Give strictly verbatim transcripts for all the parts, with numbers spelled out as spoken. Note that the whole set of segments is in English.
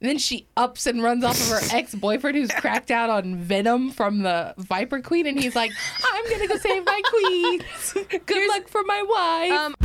And then she ups and runs off of her ex-boyfriend who's cracked out on venom from the Viper Queen. And he's like, I'm going to go save my queens. Good Here's, luck for my wife. Um,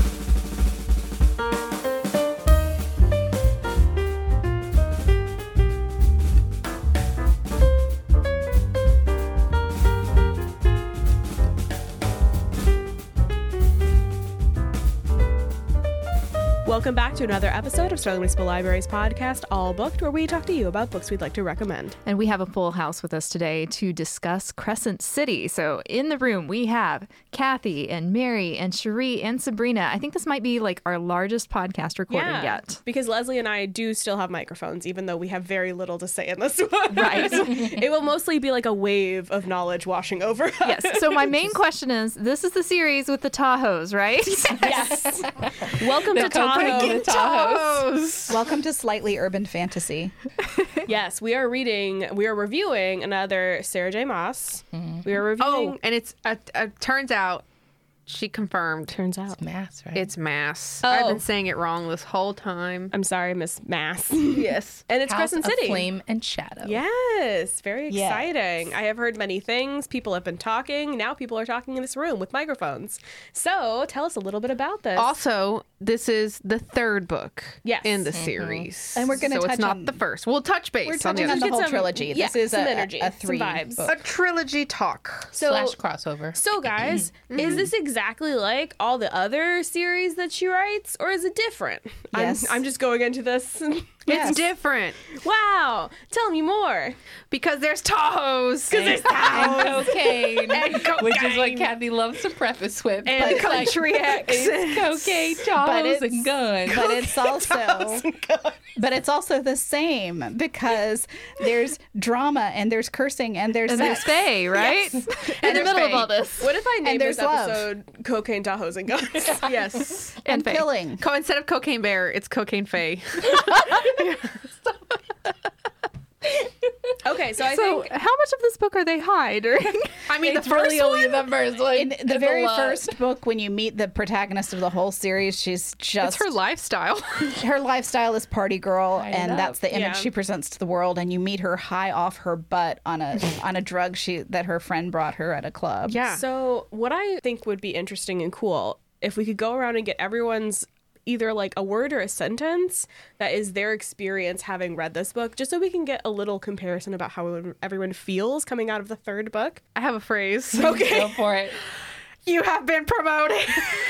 Welcome back to another episode of Sterling Municipal Library's podcast, All Booked, where we talk to you about books we'd like to recommend. And we have a full house with us today to discuss Crescent City. So in the room, we have Kathy and Mary and Cherie and Sabrina. I think this might be like our largest podcast recording yeah, yet. Because Leslie and I do still have microphones, even though we have very little to say in this one. Right. It will mostly be like a wave of knowledge washing over us. Yes. So my main question is, this is the series with the Tahoes, right? Yes. Welcome the to Tahoe. The Tahoes. Welcome to Slightly Urban Fantasy. Yes, we are reading, we are reviewing another Sarah J. Maas. Mm-hmm. We are reviewing. Oh, and it's, uh, uh, turns out, she confirmed. Turns out. It's Maas, right? It's Maas. Oh. I've been saying it wrong this whole time. I'm sorry, Miss Maas. Yes. And it's House Crescent of City. Flame and Shadow. Yes, very Yes. exciting. I have heard many things. People have been talking. Now people are talking in this room with microphones. So tell us a little bit about this. Also, this is the third book Yes. in the Mm-hmm. series. And we're gonna So touch it's not on- the first. We'll touch base We're on touching the on other the whole Some- trilogy. yeah, This is some a, energy, a, a some three vibes. book. A trilogy talk. So, Slash crossover. so guys, is this exactly like all the other series that she writes, or is it different? Yes. I'm, I'm just going into this. Yes. It's different Wow. Tell me more. because there's Tahoes. Because there's And cocaine. And Which is what cocaine. Kathy loves to preface with. And But it's like, country it's accents. cocaine, But Tahoes, it's- and guns. But it's also but it's also the same because there's drama and there's cursing and there's And there's sex. Faye, right? In And the there's middle of Faye. all this. What if I named there's this love. episode Cocaine, Tahoes, and Guns? Yes. and Faye. killing. Co- instead of Cocaine Bear, it's Cocaine Faye. Okay, so I So think... how much of this book are they hiding? I mean, It's the first really only the first one. In the It's a very lot. first book, when you meet the protagonist of the whole series, she's just It's her lifestyle. her lifestyle is party girl, Light it and up. that's the image Yeah. she presents to the world. And you meet her high off her butt on a on a drug she that her friend brought her at a club. Yeah. So what I think would be interesting and cool, if we could go around and get everyone's either like a word or a sentence that is their experience having read this book, just so we can get a little comparison about how everyone feels coming out of the third book. I have a phrase. Go for it. You have been promoted.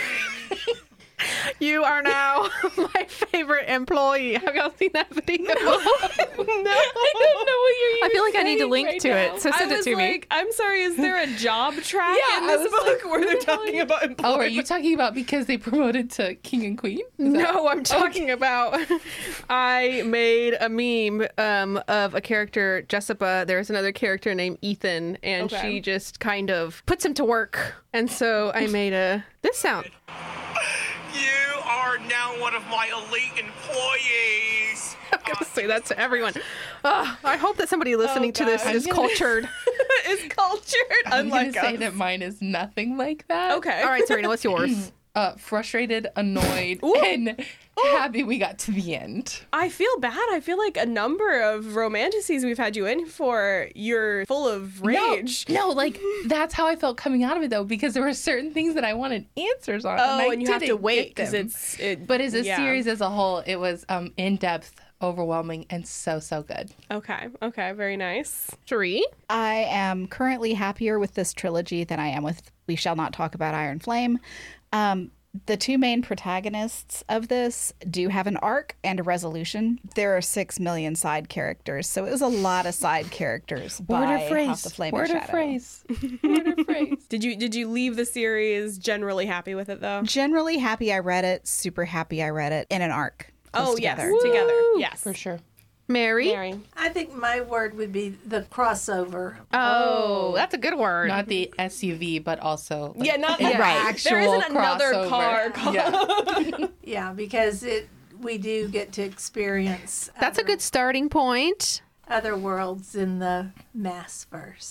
You are now my favorite employee. Have y'all seen that video? No, I don't know what you're even I feel like I need to saying link right to now. it. So I send it was to me. like, I'm sorry, is there a job track Yeah, in I this was book like, where they're what the hell talking are about Oh, employment? are you talking about because they promoted to King and Queen? Is that- No, I'm talking about. I made a meme um, of a character, Jessica. There's another character named Ethan, and Okay. she just kind of puts him to work. And so I made a this sound. You are now one of my elite employees. I'm gonna say that to everyone. Ugh, I hope that somebody listening to this God. is cultured. Is cultured, I'm going unlike to say us. that mine is nothing like that. Okay. All right, Serena, what's yours? Uh, frustrated, annoyed, Ooh. and happy we got to the end. I feel bad. I feel like a number of romantices we've had you in for, you're full of rage. No, no, like that's how I felt coming out of it though, because there were certain things that I wanted answers on. Oh, and, I and you have to didn't wait get because them. it's. It, But as a yeah. series as a whole, it was um in depth, overwhelming, and so so good. Okay. Okay. Very nice. Three. I am currently happier with this trilogy than I am with We Shall Not Talk About Iron Flame. Um, the two main protagonists of this do have an arc and a resolution. There are six million side characters, so it was a lot of side characters by Word or phrase. House of Flame and Word or Shadow. phrase. Word or phrase. Did you did you leave the series generally happy with it though? Generally happy I read it, super happy I read it in an arc. Oh close yes, together. together. Woo! Yes, For sure. Mary. Mary. I think my word would be the crossover. Oh, that's a good word. Not the S U V, but also like, Yeah, not an yeah. actual There isn't another crossover. car called. Yeah. Yeah, because it we do get to experience That's a other, good starting point. other worlds in the Massverse.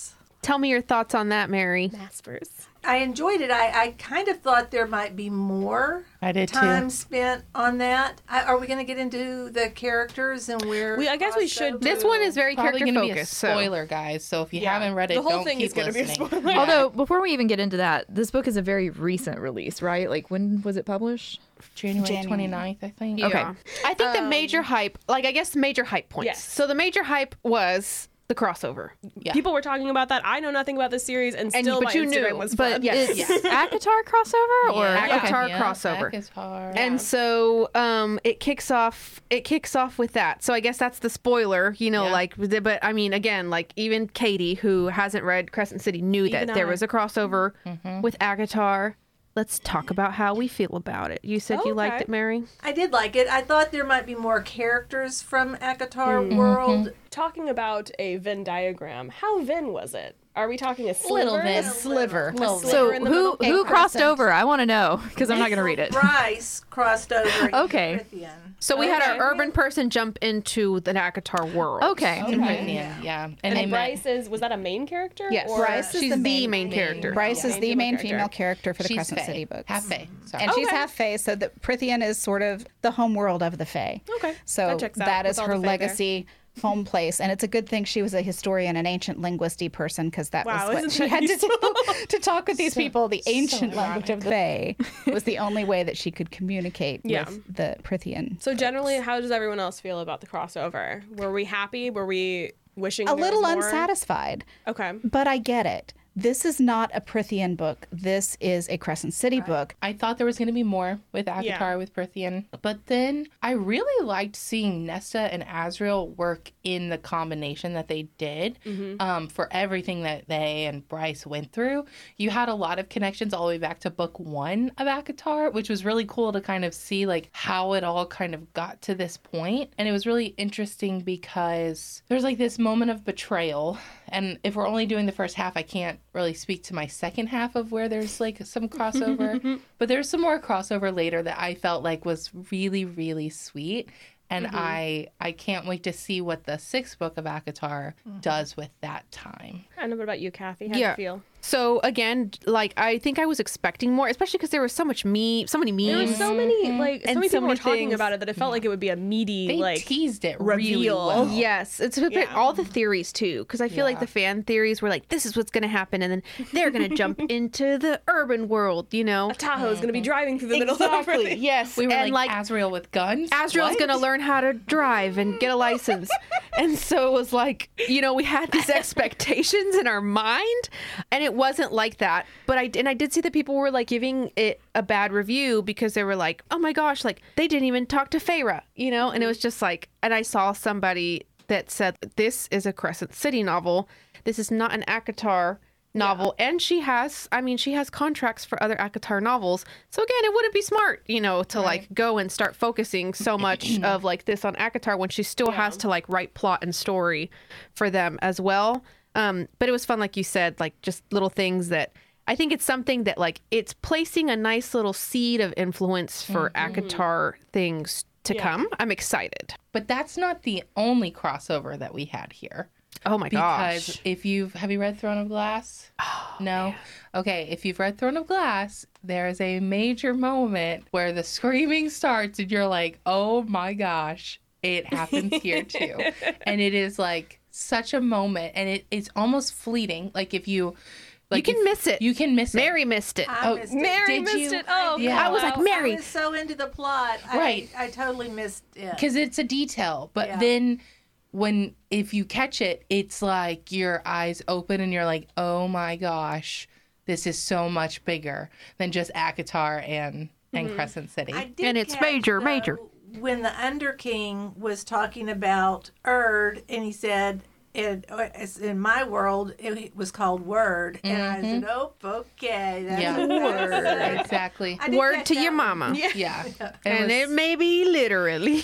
Tell me your thoughts on that, Mary. Maspers. I enjoyed it. I, I kind of thought there might be more I did too. time spent on that. I, are we going to get into the characters and where? We- I guess we should This one is very Probably character going to be a focused. so- spoiler, guys. So if you Yeah. haven't read it, The whole don't thing keep is gonna be a listening. spoiler. Yeah. Although, before we even get into that, this book is a very recent release, right? Like, when was it published? January January. twenty-ninth, I think. Okay. Yeah. I think the major hype, like I guess major hype points. Yes. So the major hype was the crossover. Yeah. People were talking about that. I know nothing about the series, and And still but my you Instagram knew, was but fun. yes, Yes. ACOTAR crossover or Yeah. ACOTAR Yeah, crossover. ACOTAR. And so um, it kicks off. It kicks off with that. So I guess that's the spoiler, you know. Yeah. Like, but I mean, again, like even Katie, who hasn't read Crescent City, knew Even that there I. was a crossover with ACOTAR. Let's talk about how we feel about it. You said you liked Okay. it, Mary. I did like it. I thought there might be more characters from ACOTAR World. Talking about a Venn diagram, how Venn was it? Are we talking a sliver? Little Venn. Sliver. Little sliver So in the who middle? who crossed crescent. over? I want to know because I'm not going to read it. Bryce crossed over. Okay. into Prithian. So we had Okay. our urban person jump into the ACOTAR world. Okay. In Prithian, yeah. And, And they met. Bryce is was that a main character? Yes, Or- Bryce is she's the the main- main, character. Bryce Yeah. is the Main main female female character for the She's Crescent Fae. City books. Half Fae. Sorry. And she's Okay. half Fae, so the Prithian is sort of the home world of the Fae. Okay, So that checks out that with is all her the Fae there. legacy home place. And it's a good thing she was a historian, an ancient linguisty person, because that Wow, was what isn't she that had to useful? do to talk with these people. The ancient language of the Fae was the only way that she could communicate Yeah. with the Prithian. So generally, how does everyone else feel about the crossover? Were we happy? Were we wishing A there little was more? unsatisfied. Okay. But I get it. This is not a Prithian book. This is a Crescent City book. I thought there was going to be more with ACOTAR, Yeah. with Prithian. But then I really liked seeing Nesta and Azrael work in the combination that they did um, for everything that they and Bryce went through. You had a lot of connections all the way back to book one of ACOTAR, which was really cool to kind of see like how it all kind of got to this point. And it was really interesting because there's like this moment of betrayal. And if we're only doing the first half, I can't really speak to my second half of where there's like some crossover. But there's some more crossover later that I felt like was really, really sweet. And I I can't wait to see what the sixth book of ACOTAR does with that time. I don't know. What about you, Kathy? How do Yeah. you feel? So again, like I think I was expecting more, especially because there was so much me, so many There were memes. so many like so And many so people were many talking things. about it that it felt like it would be a meaty They like teased it really reveal. well. Yes, it's a bit, Yeah. all the theories too, because I feel like Yeah. the fan theories were like, this is what's going to happen, and then they're going to jump into the urban world, you know? Tahoe's gonna be driving through the middle of Exactly. everything. Yes, We were and like, like Azrael with guns? Azrael's What? going to learn how to drive and get a license. And so it was like, you know, we had these expectations in our mind, and it wasn't like that. But I and I did see that people were like giving it a bad review because they were like, oh my gosh, like they didn't even talk to Feyre, you know? And it was just like, and I saw somebody that said, this is a Crescent City novel. This is not an ACOTAR novel. And she has, I mean, she has contracts for other ACOTAR novels. So again, it wouldn't be smart, you know, to like go and start focusing so much of like this on ACOTAR when she still has to like write plot and story for them as well. Um, but it was fun, like you said, like just little things that I think it's something that like it's placing a nice little seed of influence for ACOTAR things to come. I'm excited. But that's not the only crossover that we had here. Oh my Because gosh. if you've have you read Throne of Glass? Oh, no. Okay, if you've read Throne of Glass, there is a major moment where the screaming starts and you're like, "Oh my gosh, it happens here too." And it is like such a moment, and it, it's almost fleeting. Like if you like can if- miss it. You can miss it. Mary missed it. I Oh, missed it. Mary Did missed you? it. Oh, Yeah. I was like, Well, Mary. I was so into the plot. Right. I, I totally missed it. Because it's a detail. But Yeah. then when if you catch it, it's like your eyes open and you're like, "Oh my gosh, this is so much bigger than just ACOTAR and and Crescent City." I did And it's catch, major, though, major. When the Underking was talking about Erd, and he said, it, it's in my world, it was called Word. And I said, oh, okay. That's Yeah. a word. Exactly. I did Word catch to that your one. mama. Yeah. It And was- it may be literally.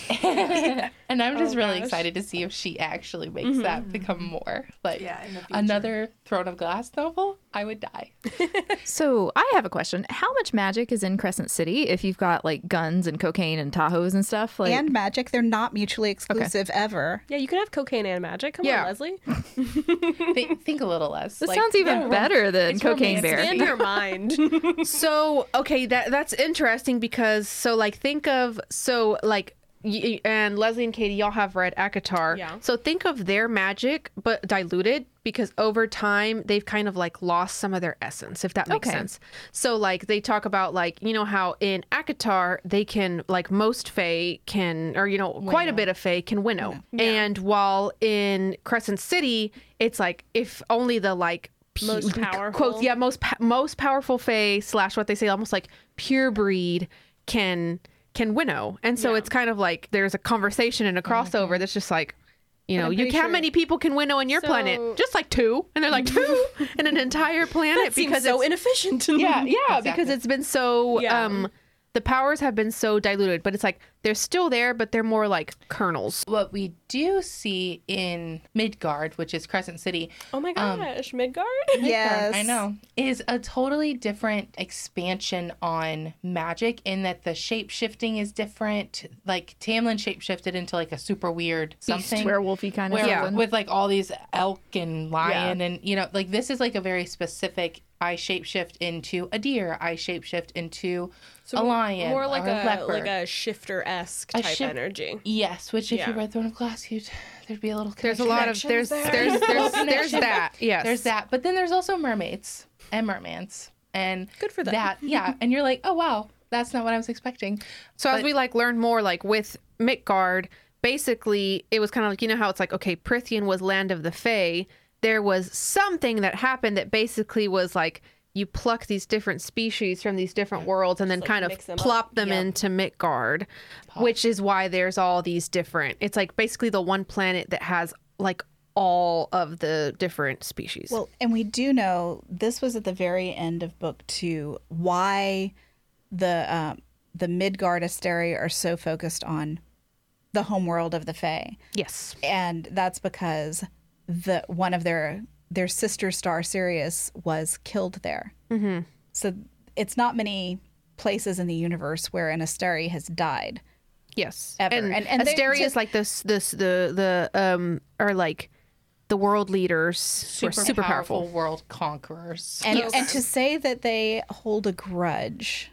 and I'm just Oh, really gosh. excited to see if she actually makes that become more like Yeah, in the future. another Throne of Glass novel. I would die. So I have a question. How much magic is in Crescent City if you've got like guns and cocaine and Tahoes and stuff? Like, And magic, they're not mutually exclusive ever. Yeah, you can have cocaine and magic. Come Yeah. on, Leslie. think, think a little less. this Like, sounds even yeah, better than it's Cocaine romantic. Bear. Expand your mind. So, okay, that that's interesting because so like think of so like y- and Leslie and Katie, y'all have read ACOTAR. Yeah. So think of their magic but diluted because over time they've kind of like lost some of their essence, if that makes Okay. sense. So like they talk about like, you know how in ACOTAR they can like most Fae can or you know quite a bit of Fae can winnow. And while in Crescent City it's like if only the like pu- Most powerful. quotes yeah most pa- most powerful Fae slash what they say almost like pure breed can can winnow, and so Yeah. it's kind of like there's a conversation and a crossover that's just like, you know, I'm you pretty how sure- many people can winnow in your So- planet? Just like two, and they're like two in an entire planet That seems because so it's, inefficient. yeah yeah Exactly. because it's been so Yeah. um the powers have been so diluted, but it's like they're still there, but they're more like kernels. What we do see in Midgard, which is Crescent City, Oh my gosh, Midgard? Yes. I know, is a totally different expansion on magic in that the shape shifting is different. Like Tamlin shape shifted into like a super weird something. werewolfy kind of where, something. with like all these elk and lion and you know like this is like a very specific I shapeshift into a deer, I shapeshift into a lion, More like or a, a leopard. like a shifter-esque A type shif- energy. Yes, which if you Yeah. read Throne of Glass, you'd there'd be a little There's a connection. lot of there's Connections there's there. there's there's Connection. that yes There's that, but then there's also mermaids and mermans, and Good for them. that. Yeah, and you're like, oh wow, that's not what I was expecting. So as But- we like learn more, like with Midgard, basically it was kind of like, you know how it's like, okay, Prithian was land of the Fae. There was something that happened that basically was like you pluck these different species from these different worlds and then like kind of mix them up. plop them Yep. into Midgard, which is why there's all these different. It's like basically the one planet that has like all of the different species. Well, and we do know this was at the very end of book two why the um, the Midgard Asteri are so focused on the homeworld of the Fae, yes. and that's because the one of their their sister star Sirius was killed there. Mm-hmm. So it's not many places in the universe where an Asteri has died. Yes. Ever. And, And- and they- Asteria to- is like this this the the um are like the world leaders who are Super, super powerful, powerful. world conquerors. And Yes. and to say that they hold a grudge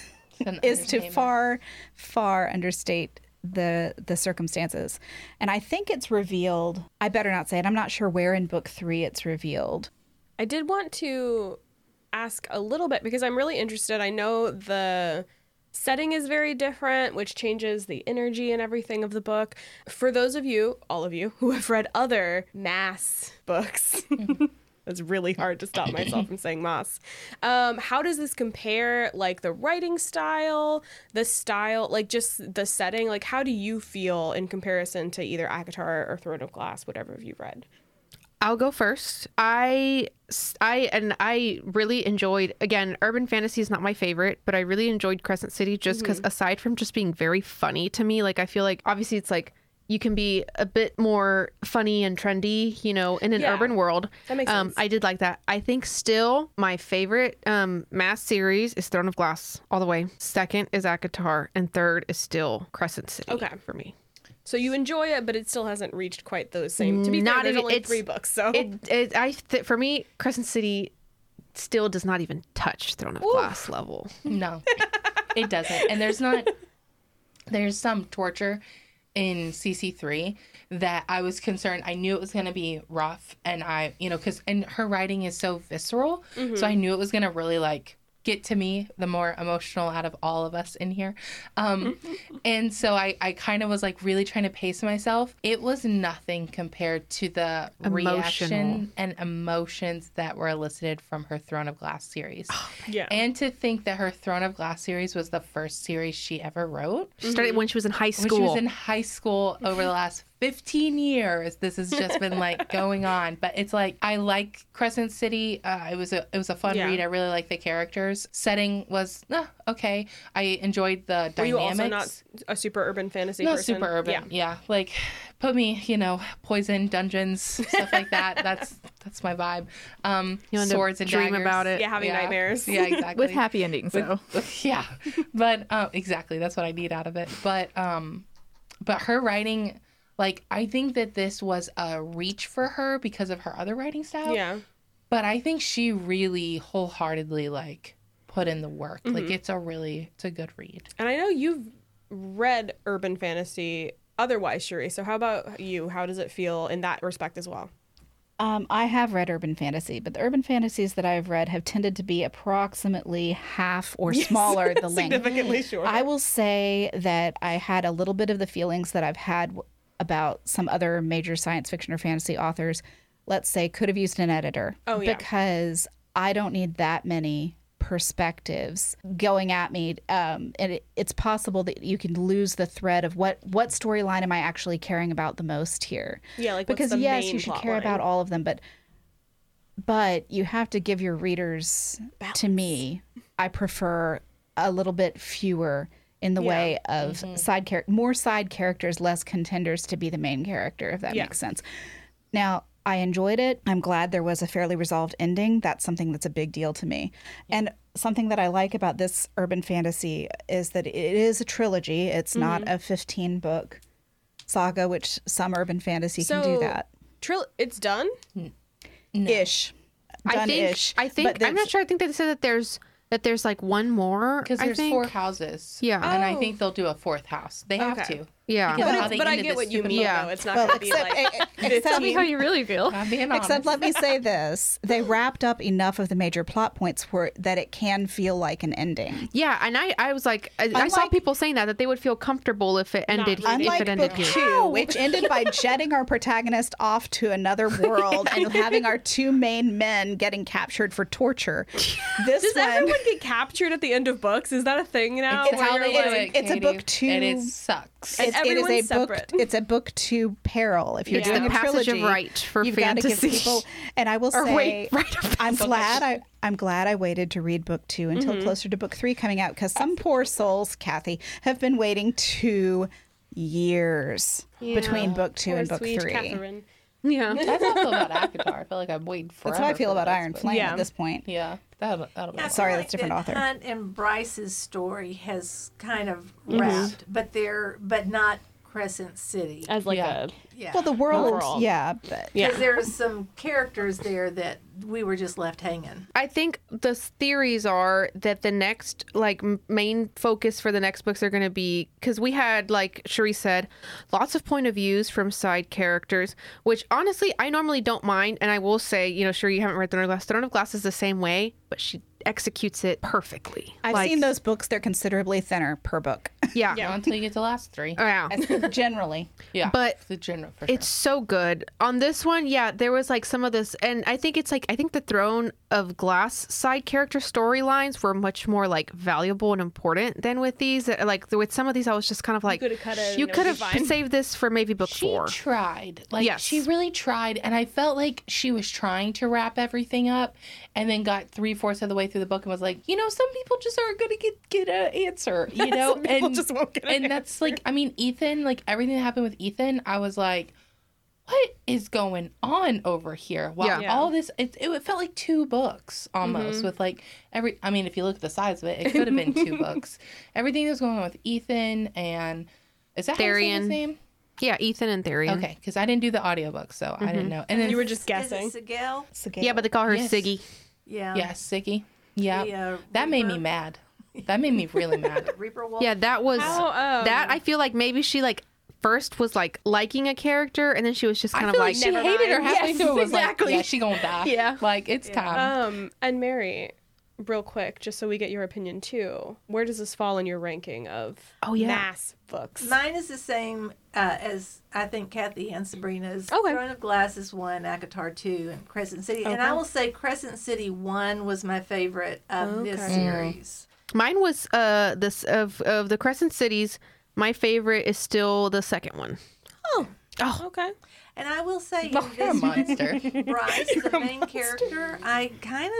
An is to understatement. far far understate the the circumstances. And I think it's revealed, I better not say it, I'm not sure where in book three it's revealed. I did want to ask a little bit because I'm really interested. I know the setting is very different, which changes the energy and everything of the book. For those of you, all of you, who have read other Mass books, it's really hard to stop myself from saying Mass. Um, how does this compare, like the writing style, the style, like just the setting? Like, how do you feel in comparison to either ACOTAR or Throne of Glass, whatever you've read? I'll go first. I I and I really enjoyed, again, urban fantasy is not my favorite, but I really enjoyed Crescent City just because aside from just being very funny to me, like I feel like obviously it's like you can be a bit more funny and trendy, you know, in an Yeah. urban world. That makes um, sense. I did like that. I think still my favorite um, Mass series is Throne of Glass all the way. Second is ACOTAR, and third is still Crescent City. Okay. for me. So you enjoy it, but it still hasn't reached quite those same. To be Not fair, there's even- only it's- three books, so It, it I th- for me, Crescent City still does not even touch Throne of Glass level. No, it doesn't. And there's not, there's some torture in C C three that I was concerned. I knew it was going to be rough. And I, you know, because, and her writing is so visceral. So I knew it was going to really like get to me, the more emotional out of all of us in here. Um, and so I, I kind of was like really trying to pace myself. It was nothing compared to the Emotional. reaction and emotions that were elicited from her Throne of Glass series. yeah. And to think that her Throne of Glass series was the first series she ever wrote. She started when she was in high When school. she was in high school over the last fifteen years. This has just been like going on. But it's like, I like Crescent City. Uh, it was a it was a fun Yeah. read. I really like the characters. Setting was uh, okay. I enjoyed the Were you dynamics. also not a super urban fantasy Not person? super urban. Yeah. Yeah. Like put me, you know, poison dungeons, stuff like that. That's that's my vibe. Um, You end up swords and dream daggers. about it. Yeah, having nightmares. Yeah, exactly. With happy endings, though. Yeah, but um, exactly, that's what I need out of it. But um, but her writing, like, I think that this was a reach for her because of her other writing style. Yeah. But I think she really wholeheartedly like put in the work. Mm-hmm. Like, it's a really, it's a good read. And I know you've read urban fantasy otherwise, Cherie. So how about you? How does it feel in that respect as well? Um, I have read urban fantasy, but the urban fantasies that I've read have tended to be approximately half or smaller the length. Significantly shorter. I will say that I had a little bit of the feelings that I've had w- about some other major science fiction or fantasy authors. Let's say could have used an editor. Oh, yeah. Because I don't need that many perspectives going at me. Um, and it, it's possible that you can lose the thread of what, what storyline am I actually caring about the most here? Yeah, like, what's because the yes, main you should plot care line? about all of them, but but you have to give your readers, to me, I prefer a little bit fewer in the Yeah. way of side char- more side characters, less contenders to be the main character, if that Yeah. makes sense. Now, I enjoyed it. I'm glad there was a fairly resolved ending. That's something that's a big deal to me. And something that I like about this urban fantasy is that it is a trilogy. It's not a fifteen book saga, which some urban fantasy can do So- that. Tril- it's done? Ish. I think. Done-ish. I think. But I'm not there's- sure. I think they said that there's that there's like one more. Because I there's think. four houses. Yeah. And I Oh. think they'll do a fourth house. They have Okay. to. Yeah. Because But, how it's, they but I ended get this what you stupid mean, Yeah. though. It's not Well, going to be except, like... eh, eh, except, Tell me how you really feel. I'm being honest. except let me say this. They wrapped up enough of the major plot points where that it can feel like an ending. Yeah, and I, I was like, I, I saw Unlike- people saying that that they would feel comfortable if it ended if Unlike it ended book here. two, which ended by jetting our protagonist off to another world and having our two main men getting captured for torture. This Does one, everyone get captured at the end of books? Is that a thing now? It's where how you're they do like- it, it's a Katie. book two- And it sucks. And it's, it is a everyone's book. separate. It's a book two peril. If you're Yeah. doing The a passage of trilogy, right for you've got to give fantasy. people. And I will Or say, wait, right of I'm passage. glad I I'm glad I waited to read book two until Mm-hmm. closer to book three coming out because some poor souls, Kathy, have been waiting two years between book two Poor and book sweet three. Catherine. Yeah. That's how I feel about ACOTAR. I feel like I'm waiting forever. That's how I feel for about this, Iron but- Flame Yeah. at this point. Yeah. That'll, that'll be I fun. feel Sorry, like that's a different that author. Hunt and Bryce's story has kind of wrapped, but they're but not Crescent City. As like Yeah. a... Yeah. Well, the world, Overall. yeah, but Yeah. Because there's some characters there that we were just left hanging. I think the theories are that the next like m- main focus for the next books are going to be because we had like Cherie said, lots of point of views from side characters, which honestly I normally don't mind, and I will say, you know, Cherie, you haven't read Throne of Glass. Throne of Glass is the same way, but she executes it perfectly. I've Like, seen those books. They're considerably thinner per book, Yeah, Not until you get to the last three. Oh, yeah. generally. Yeah. But the general for It's so good. On this one, yeah, there was like some of this, and I think it's like I think the Throne of Glass side character storylines were much more like valuable and important than with these. Like with some of these, I was just kind of like, coulda cut it and you it could would have be fine. saved this for maybe book She four. tried. Like, Yes. she really tried. And I felt like she was trying to wrap everything up and then got three fourths of the way through the book and was like, you know, some people just aren't going to get get an answer, you know? Some people and just won't get an And that's like, I mean, Ethan, like everything that happened with Ethan, I was like, what is going on over here? Wow, Yeah. Yeah. all this, it, it felt like two books almost with like every, I mean, if you look at the size of it, it could have been two books. Everything that was going on with Ethan and, is that how you say his Therian. name? Yeah, Ethan and Therian. Okay, because I didn't do the audiobook, so I didn't know. And then You were just Is guessing. it Sigel? Yeah, but they call her Yes. Siggy. Yeah. yeah, Siggy. Yeah, The, uh, that made me Reaper. mad. That made me really mad. Reaper Wolf. Yeah, that was How, um, that. I feel like maybe she like first was like liking a character, and then she was just kind I of feel like, like she never hated her mind. halfway Yes, through. It was exactly. like, yeah, she gonna die. Yeah. like it's time. Um, and Mary, real quick, just so we get your opinion too, where does this fall in your ranking of Oh, yeah. mass books? Mine is the same uh, as I think Kathy and Sabrina's. Okay. Throne of Glass is one, ACOTAR two, and Crescent City. And I Okay. will say Crescent City one was my favorite of this Okay. series. mine was uh this of of the Crescent Cities. My favorite is still the second one. Oh, okay. And I will say, in You're a this monster. Bryce, the main character, I kind of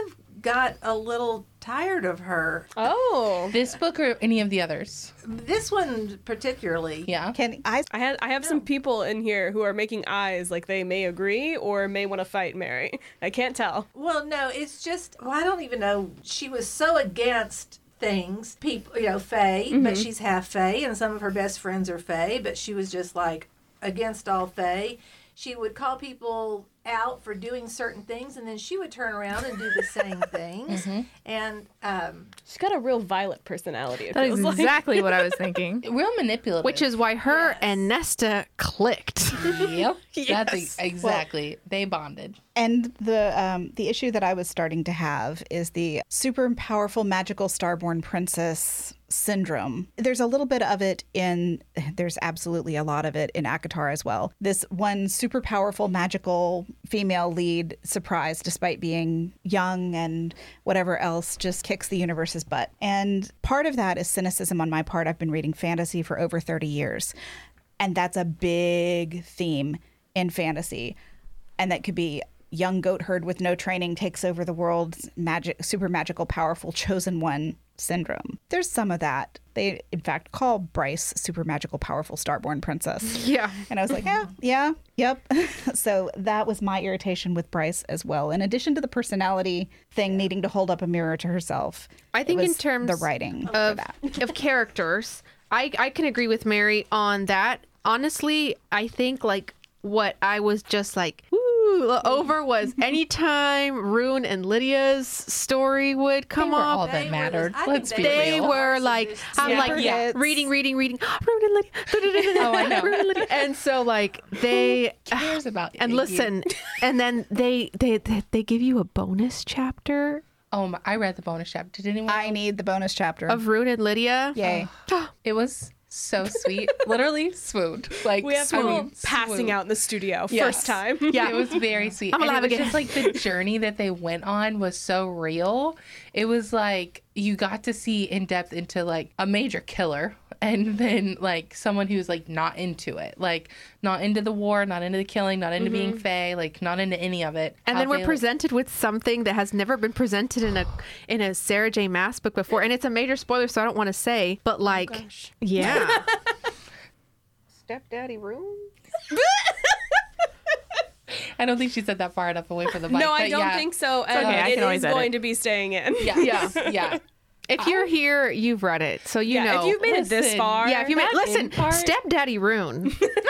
got a little tired of her. Oh. This book or any of the others? This one particularly. Yeah. Can I? I had I have some people in here who are making eyes like they may agree or may want to fight Mary. I can't tell. Well, no, it's just, well, I don't even know. She was so against things, people, you know, Faye, Mm-hmm. but she's half Faye, and some of her best friends are Faye, but she was just like against all Faye. She would call people out for doing certain things, and then she would turn around and do the same things. And um, She's got a real Violet personality. It That is feels like. exactly what I was thinking. Real manipulative. Which is why her Yes. and Nesta clicked. Yep. That's Yes. e- exactly. they bonded. And the um, the issue that I was starting to have is the super powerful magical starborn princess syndrome. There's a little bit of it in, there's absolutely a lot of it in ACOTAR as well. This one super powerful magical female lead, surprise, despite being young and whatever else, just kicks the universe's butt. And part of that is cynicism on my part. I've been reading fantasy for over thirty years. And that's a big theme in fantasy. And that could be young goat herd with no training takes over the world's magic, super magical, powerful, chosen one syndrome. There's some of that. They, in fact, call Bryce super magical, powerful, starborn princess. Yeah. And I was like, yeah, yeah, yep. So that was my irritation with Bryce as well. In addition to the personality thing needing to hold up a mirror to herself, I think it in was terms the writing for of, that. of characters, I, I can agree with Mary on that. Honestly, I think like what I was just like, woo, over was anytime Rune and Lydia's story would come They were up. all They that were- mattered. I think Let's they be They real. were like, I'm Yeah. like, Yeah. reading, reading, reading. Rune and Lydia. Oh, I know. Rune and Lydia. And so like they cares about and Iggy? listen, and then they, they they they give you a bonus chapter Oh, my, I read the bonus chapter. Did anyone? I need the bonus chapter. of Rune and Lydia. Yay. It was so sweet. Literally swooned. Like We have people swooned, passing swooned. out in the studio Yes. first time. Yeah. It was very sweet. I'm and alive it was again. just like the journey that they went on was so real. It was like you got to see in depth into like a major killer and then like someone who's like not into it. Like not into the war, not into the killing, not into being fae, like not into any of it. And How then we're they, like- presented with something that has never been presented in a in a Sarah J. Maas book before, and it's a major spoiler, so I don't want to say, but like, yeah, stepdaddy Rune. I don't think she said that far enough away from the mic. No, I but don't yeah. think so. And okay, I it can always is edit. going to be staying in. Yeah, yeah, yeah. If you're here, you've read it, so you Yeah, know. if you've made it this Listen, far. yeah, if you made that listen, in part- stepdaddy Rune.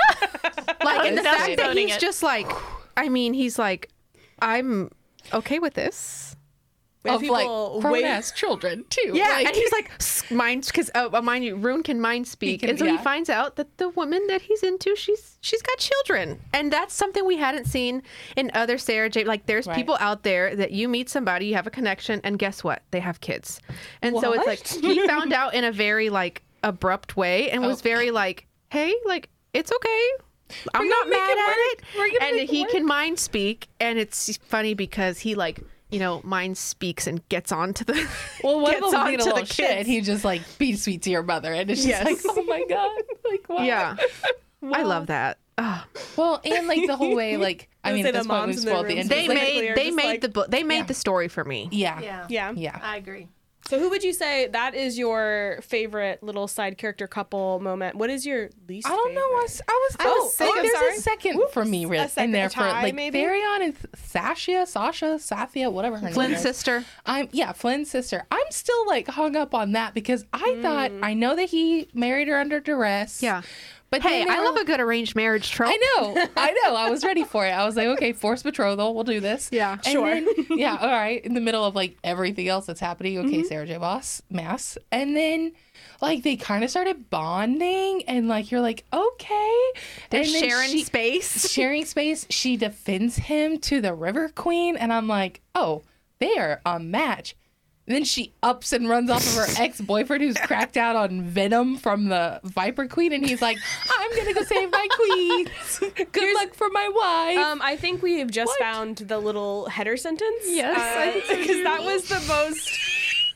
Like, and the Listen. fact that Voting he's it. just like, I mean, he's like, I'm okay with this. We have Of like people grown wait- ass children too. Yeah, like, and he's like s- mind because uh, uh, mind you, Rune can mind speak, can- and so yeah. he finds out that the woman that he's into, she's she's got children, and that's something we hadn't seen in other Sarah J. Like, there's Right. people out there that you meet somebody, you have a connection, and guess what? They have kids, and so it's like he found out in a very like abrupt way, and was Oh. very like, hey, like it's okay. I'm not make mad it at work. it. We're gonna And make it he work. can mind speak, and it's funny because he like. You know, mind speaks and gets on to the well, one of gets them on being a to the little shit. kids. He just like be sweet to your mother, and it's just Yes. like, oh my god, like what? Yeah. I love that. Ah. Well, and like the whole way, like I I mean, say at the this point we've moms in the spoiled the room end. They Like, made are they just made like- the book. They made Yeah. the story for me. Yeah, Yeah. Yeah. yeah. I agree. So who would you say that is your favorite little side character couple moment? What is your least I don't favorite? know. I was, I was, I Oh, was saying oh, I'm there's sorry. a second Whoops. for me A really, second- in there a for tie, like maybe? Therion and Sasha, Sasha, Sathia, whatever her name Flynn's is. sister. I'm yeah, Flynn's sister. I'm still like hung up on that because I thought I know that he married her under duress. Yeah. but Hey, then they I were- love a good arranged marriage trope. I know, I know. I was ready for it. I was like, okay, forced betrothal, we'll do this. Yeah, and sure. Then, yeah, all right. In the middle of like everything else that's happening, okay, Sarah J. Boss, Mass, and then like they kind of started bonding, and like you're like, okay, They're and then sharing she- space. sharing space. She defends him to the River Queen, and I'm like, oh, they are a match. Then she ups and runs off of her ex-boyfriend who's cracked out on venom from the Viper Queen, and he's like, I'm gonna go save my queens. Good luck for my wife. Um, I think we have just What? found the little header sentence. Yes, I think so because that was the most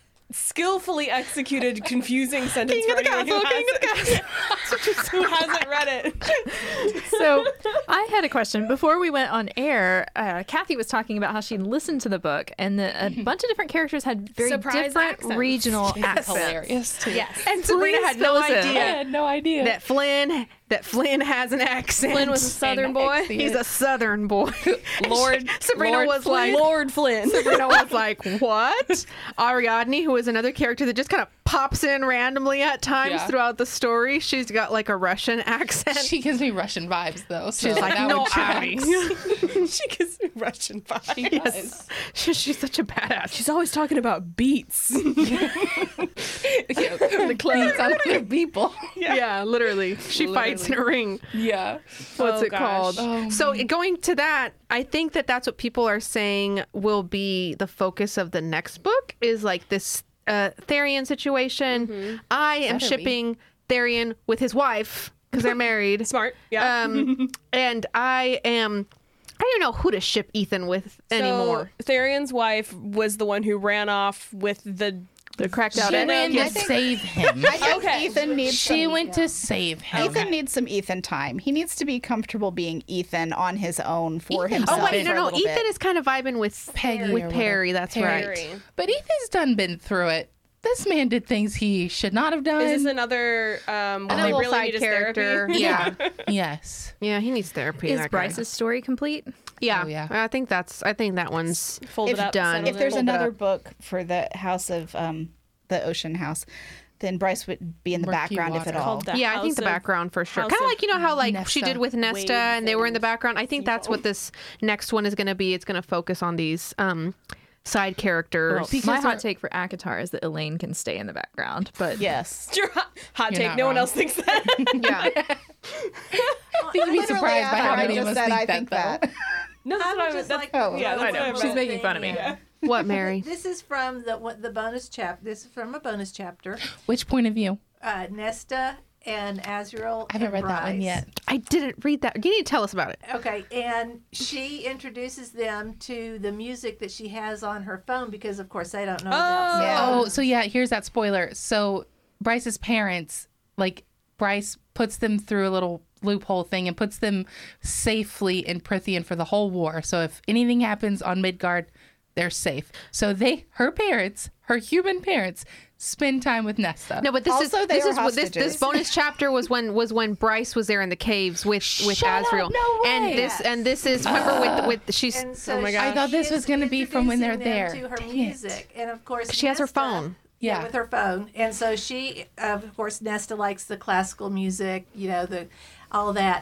skillfully executed confusing sentence King for of the anyone who, castle, king of the hasn't, who hasn't read it. So I had a question before we went on air. Uh, Kathy was talking about how she listened to the book, and the, a bunch of different characters had very Surprise different accents. regional That's accents. hilarious too. Yes. And Sabrina Please had no fill us in. I idea had no idea. that Flynn that Flynn has an accent. Flynn was a southern boy. He's a southern boy. Lord Sabrina Lord was Flynn. like Lord Flynn. Sabrina was like, what? Ariadne, who is another character that just kind of pops in randomly at times Yeah. throughout the story. She's got like a Russian accent. She gives me Russian vibes though. So She's like, that no, would track. I. She gives me Russian vibes. She does. She- She's such a badass. She's always talking about beats. Yeah, the clothes on other people. Yeah, literally. She fights in a ring. Yeah. What's Oh, it gosh. called? Oh, so going to that, I think that that's what people are saying will be the focus of the next book is like this uh, Therian situation. I am Better be. shipping Therian with his wife because they're married. Smart. Yeah. Um, and I am. I don't know who to ship Ethan with anymore. So, Therion's wife was the one who ran off with the. The cracked out She end. went I to think- save him. I think Okay. Ethan needs She some, went to save him. Ethan needs some Ethan time. He needs to be comfortable being Ethan on his own for Ethan's himself. Oh wait, for no, a no. little Ethan bit. is kind of vibing with Peggy or with whatever. Perry. That's Perry. right. But Ethan's done been through it. This man did things he should not have done. Is this another um when Another they little really side need his character. therapy? Yeah, Yes. yeah. He needs therapy. Is that guy. Bryce's story complete? Yeah, Oh, yeah. I think that's. I think that one's Fold it If up. done. settle If it. there's Hold it another up. book for the House of um, the Ocean House, then Bryce would be in the Murky background if water. at all. Called the yeah, I House think the of- background for sure. House Kind of of like you know how like she Nesta. did with Nesta, Waves and they were in the and background. I think that's what this next one is going to be. It's going to focus on these um, side characters. Because My they're- hot take for Akatar is that Elaine can stay in the background, but Yes. Your hot, hot You're take. not No one wrong. else thinks that. yeah, You'd be Literally, surprised by how after I many of just us said think I that, think though. that. No, that's I what would I just that's, like oh, yeah, to that's know what I one She's making thing fun of me. here. what Mary? This is from the what the bonus chap. This is from a bonus chapter. Which point of view? Uh, Nesta and Azrael. I haven't and read that one Bryce. yet. I didn't read that. You need to tell us about it. Okay, and she introduces them to the music that she has on her phone because, of course, they don't know about. Yeah. Oh, so yeah, here's that spoiler. So Bryce's parents, like Bryce puts them through a little loophole thing and puts them safely in Prithian for the whole war. So if anything happens on Midgard, they're safe. So they, her parents, her human parents, spend time with Nesta. No, but this Also, is they this are is what this this hostages. bonus chapter was when was when Bryce was there in the caves with with Shut up, Azrael. no And way. this and this is remember with with she's And so Oh my she gosh. I thought this is was gonna be from when they're introducing there. them to her Dang it. music, and of course she has her Nesta- phone. Yeah, Yeah. with her phone, and so she, of course, Nesta likes the classical music, you know, the all that,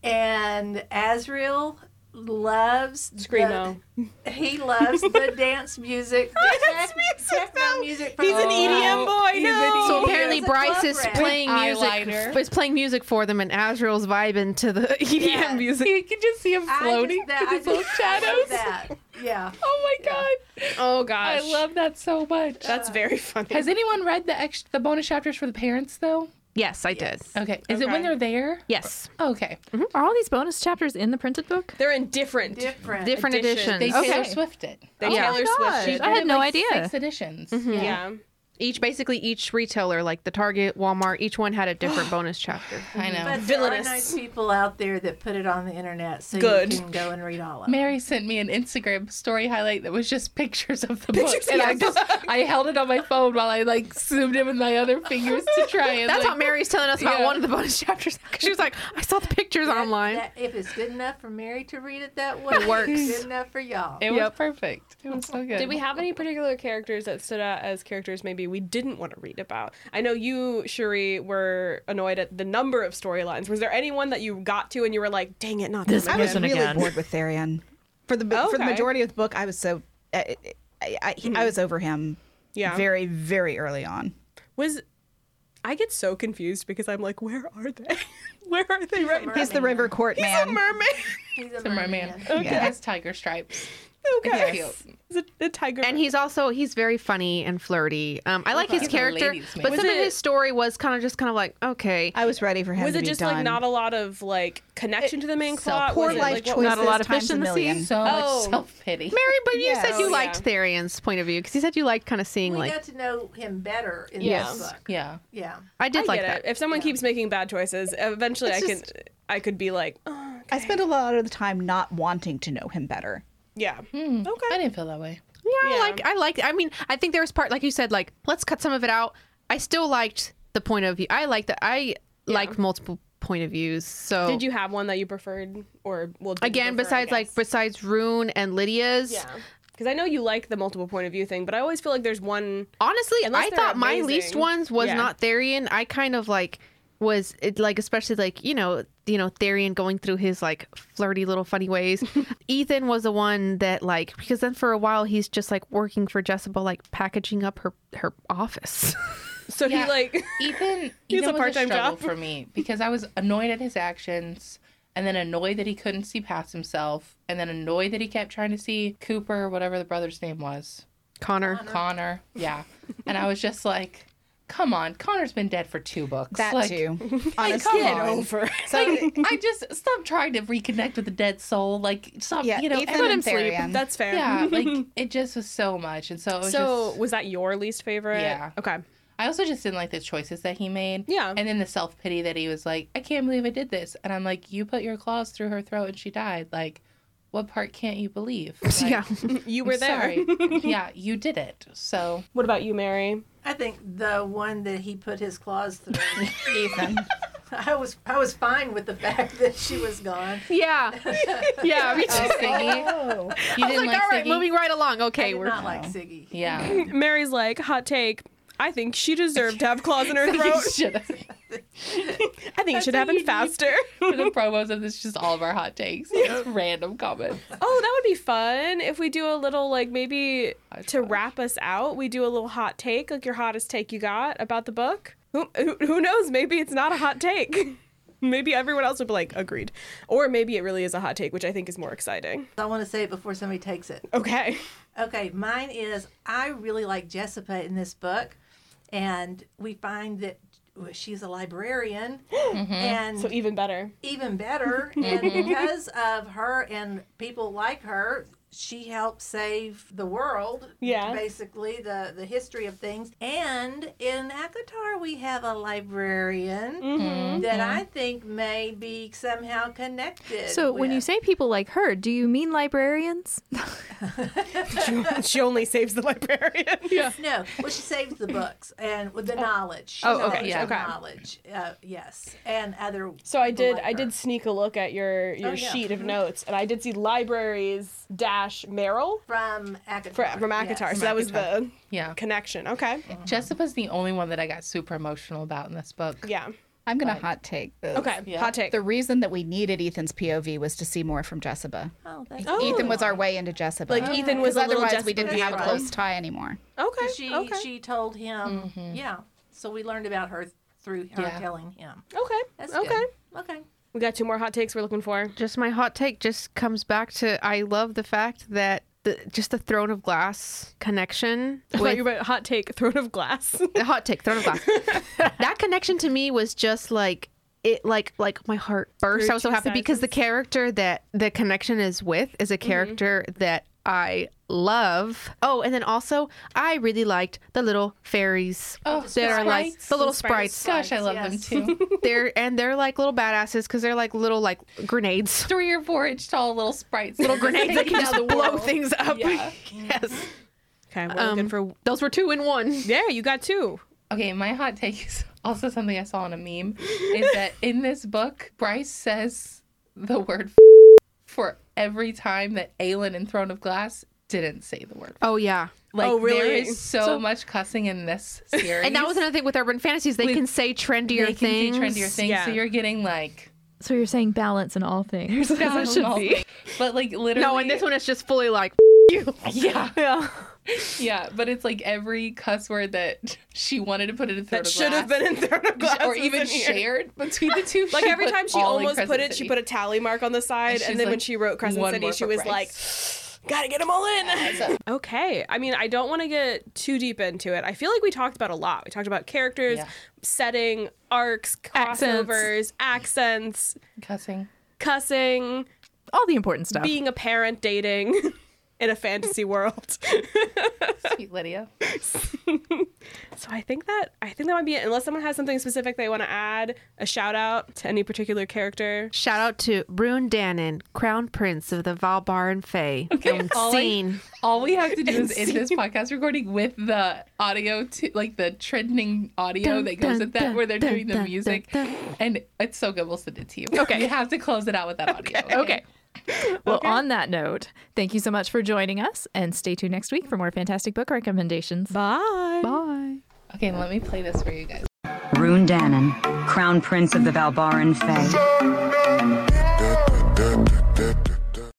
and Azrael loves Screamo. The, he loves the dance music, dance music, techno music. From He's an the- E D M boy. He's No. an So He apparently is a Bryce club is rat. playing music eyeliner. is playing music for them and Azrael's vibing to the E D M Yeah. music. You can just see him I floating just, that, in I his little just love shadows. that. Yeah. Oh my god, Oh gosh. I love that so much. That's very funny. Has anyone read the ex- the bonus chapters for the parents though? Yes, I did. Okay, is it when Okay. they're there? Yes. Okay, are all these bonus chapters in the printed book? They're in different. Different. Different Editions. editions. they Okay. Taylor Swifted. They Yeah. Taylor Oh my Swift. gosh, did. I had no like idea. Six editions. Yeah. Each basically each retailer, like the Target, Walmart, each one had a different bonus chapter. I know. But there are Villainous. nice people out there that put it on the internet, so Good. you can go and read all of it. Mary sent me an Instagram story highlight that was just pictures of the book, Pictures, and I yes. just I held it on my phone while I like zoomed in with my other fingers to try and. That's like, what Mary's telling us about Yeah. one of the bonus chapters. She was like, I saw the pictures That- online. that- if it's good enough for Mary to read it that way, It works. it's good enough for y'all. It was Yep. perfect. It was so good. Did we have any particular characters that stood out as characters maybe we didn't want to read about? I know you, Shuri, were annoyed at the number of storylines. Was there anyone that you got to and you were like, dang it, not this, This I again? was person really again. bored with Therian. For the for the Okay. majority of the book, I was so I, I, I, I was over him Yeah. very very early on. Was I get so confused because I'm like, where are they? Where are they right now? He's the river court He's man. a mermaid. He's a The merman. merman. Okay. Yeah. Has tiger stripes. Okay. It's cute. It's a, a tiger. And he's also he's very funny and flirty. Um, I like his He's a character, ladies' man. but Was some of it- his story was kind of just kind of like okay. I was ready for him was to it be just done. like not a lot of like connection to the main so plot? Poor Was it, life like, what- choices Not a lot of times fish in a the sea? million. So Oh. much self-pity. Mary, but you Yeah. said you Oh, liked yeah. Therion's point of view because you said you liked kind of seeing We like got to know him better in Yes. this book. Yeah. Yeah. I did I like get that. it. If someone keeps making bad choices, eventually It's I just- can I could be like, oh, I spent a lot of the time not wanting to know him better. yeah. Hmm. Okay. I didn't feel that way. Yeah, I Yeah. like I like I mean, I think there was part like you said like let's cut some of it out. I still liked the point of view. I liked that I liked multiple point of views. So Did you have one that you preferred, or well, didn't again prefer, I besides like guess? besides Rune and Lydia's? yeah, because I know you like the multiple point of view thing, but I always feel like there's one. Honestly, Unless I they're thought my amazing. least ones was Yeah. not Therion. I kind of like was it like especially like you know you know Therion going through his like flirty little funny ways. Ethan was the one that like because then for a while he's just like working for Jessica like packaging up her her office. So Yeah. he like Ethan, He has Ethan a was part-time a struggle job. for me because I was annoyed at his actions and then annoyed that he couldn't see past himself and then annoyed that he kept trying to see Cooper, whatever the brother's name was. Connor. Connor. Yeah. And I was just like, come on, Connor's been dead for two books. That like, too. Honestly. come get on. over. So I just stop trying to reconnect with the dead soul. Like stop, yeah, you know, Ethan everyone- and Therion. That's fair. yeah, like it just was so much. And so it was So just was that your least favorite? Yeah. Okay. I also just didn't like the choices that he made. Yeah. And then the self pity that he was like, I can't believe I did this. And I'm like, you put your claws through her throat and she died. Like, what part can't you believe? Like, Yeah. You I'm were there. sorry. Yeah, you did it. So What about you, Mary? I think the one that he put his claws through. Ethan. I was I was fine with the fact that she was gone. Yeah. Yeah, me too. oh, Siggy, Oh. you I was didn't like, all right, Siggy? moving right along. I Okay, did we're not like Siggy. Yeah. Mary's like, hot take. I think she deserved to have claws in her throat. Should have. I think it should what happen you need. faster. For the promos of this, just all of our hot takes. Just random comments. Oh, that would be fun if we do a little like maybe Gosh, to gosh. wrap us out. We do a little hot take, like your hottest take you got about the book. Who who, who knows? Maybe it's not a hot take. Maybe everyone else would be like agreed, or maybe it really is a hot take, which I think is more exciting. I want to say it before somebody takes it. Okay. Okay, mine is I really like Jessica in this book, and we find that she's a librarian, and So even better. even better, and because of her and people like her, she helped save the world. Yeah. Basically, the the history of things. And in ACOTAR, we have a librarian Mm-hmm. that I think may be somehow connected. So when you with- say people like her, do you mean librarians? She only saves the librarian. Yeah. No, well, she saves the books and with the knowledge. She Oh, okay, saves yeah. the Okay. knowledge. Uh, yes, and other. So I people did like I her. did sneak a look at your your Oh, yeah. sheet of notes, and I did see libraries dash Merrill from ACOTAR. from from ACOTAR. yes. So that was the Yeah. connection. Okay. Jessica's the only one that I got super emotional about in this book. Yeah. I'm going to hot take this. Okay. Yeah. Hot take. The reason that we needed Ethan's P O V was to see more from Jessica. Oh, that's Oh. Ethan was our way into Jessica. Like Ethan was because a little otherwise we Jessica didn't have a Rabbit. close tie anymore. Okay. She okay. she told him. Yeah. So we learned about her through her Yeah. telling him. Okay. That's okay. good. Okay. We got two more hot takes we're looking for. just my hot take just comes back to I love the fact that the just the Throne of Glass connection I thought with you were about hot take, throne of glass. the hot take Throne of Glass. That connection to me was just like it like like my heart burst. Through I was so two happy because the senses. character that the connection is with is a character that I love. Oh, and then also I really liked the little fairies Oh, that are like sprites. the little The sprites. sprites. Gosh, I love Yes. them too. They're and they're like little badasses because they're like little like grenades. Three or four inch tall little sprites. Little grenades that can just blow world. things up. Yeah. Yes. Okay, we're Um, looking for. Those were two in one. Yeah, you got two. Okay, my hot take is also something I saw in a meme is that in this book, Bryce says the word for every time that Aelin in Throne of Glass didn't say the word. Oh yeah. Like Oh, really? there is so, much cussing in this series. And that was another thing with urban fantasies. They With- can say trendier they can things. say trendier things. Yeah. So you're getting like So you're saying balance in all things. As it should be. But like literally No, and this one is just fully like you. Yeah. Yeah. Yeah. But it's like every cuss word that she wanted to put in a Throne That of should have Glass, been in throne of glass. or was even in here. shared between the two. Like every time she all in almost put Crescent it, she City. put a tally mark on the side, And and, she's then when like, she wrote Crescent one City, more she for was Bryce. like, Gotta get them all in. Okay. I mean, I don't want to get too deep into it. I feel like we talked about a lot. We talked about characters, Yeah. setting, arcs, crossovers, accents, Cussing. cussing, All the important stuff. being a parent, dating in a fantasy world. Sweet Lydia. So I think that I think that might be it. Unless someone has something specific they want to add, a shout out to any particular character. Shout out to Rune Dannon, Crown Prince of the Valbaran Fae. and all I- Scene. All we have to do is end this podcast recording with the audio, to, like the trending audio Dun, that goes dun, with that, dun, where they're dun, doing the dun, music. dun, dun. And it's so good. We'll send it to you. Okay. You have to close it out with that audio. Okay. Well, on that note, thank you so much for joining us, and stay tuned next week for more fantastic book recommendations. Bye. Bye. Okay, let me play this for you guys. Rune Dannon, Crown Prince of the Valbaran Fae.